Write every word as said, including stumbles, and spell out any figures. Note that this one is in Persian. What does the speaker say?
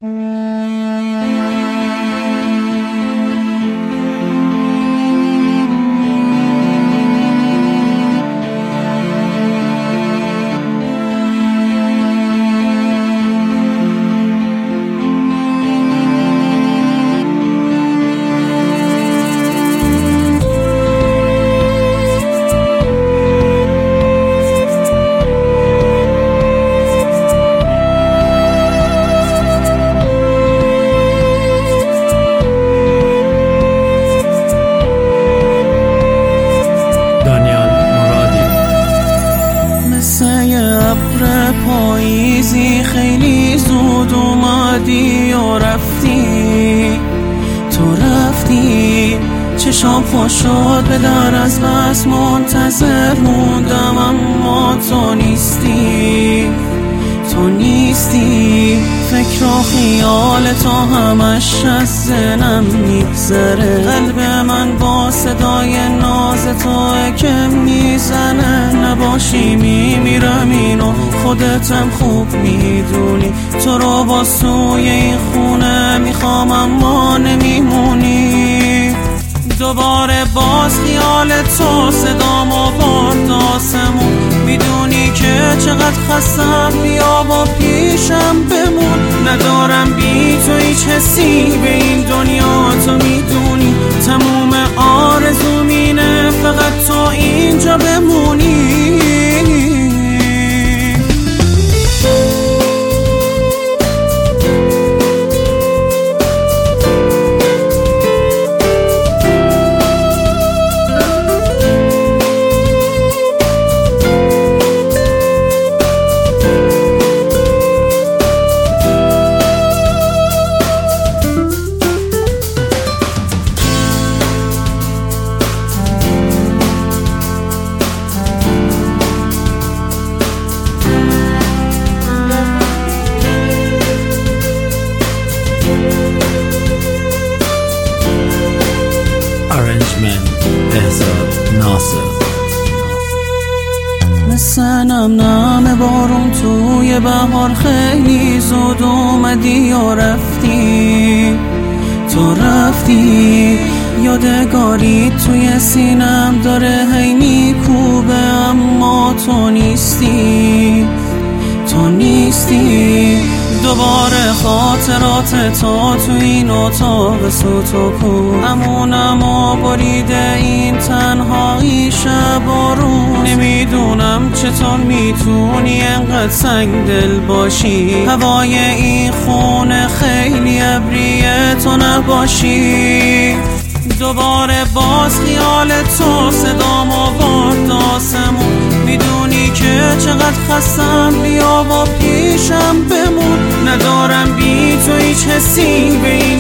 پاییزی خیلی زود اومدی و رفتی، تو رفتی چشام خوش شد به در از بس منتظر موندم اما تو نیستی، تو نیستی. فکر و خیال تو همش از ذهنم میگذره، قلب من با صدای ناز تو که میزنه. نباشی میمیرم اینو خودتم خوب میدونی، تو رو با سوی این خونه میخوام اما نمیمونی. دوباره باز خیال تو صدام آورد آسمون، میدونی که چقدر خستم، بیا با پیشم بمون. ندارم بی تو هیچ حسی به این دنیا، تو میدونی تموم آرزوم اینه فقط تو اینجا بمونی. مثل نم نم بارون توی بهار خیلی زود اومدی و رفتی، تو رفتی. یادگاری توی سینم داره هی میکوبه اما تو نیستی، تو نیستی. دوباره خاطرات تو تو این اتاق سوت و کور، امونم و بریده این تنهایی شب و روز. نمیدونم چطور میتونی انقدر سنگ دل باشی، هوای این خونه خیلی ابریه تو نباشی. دوباره باز خیال تو صدام آورد آسمون، میدونی که چقدر خستم، بیا با پیشم بمون. ندارم بی تو هیچ حسی به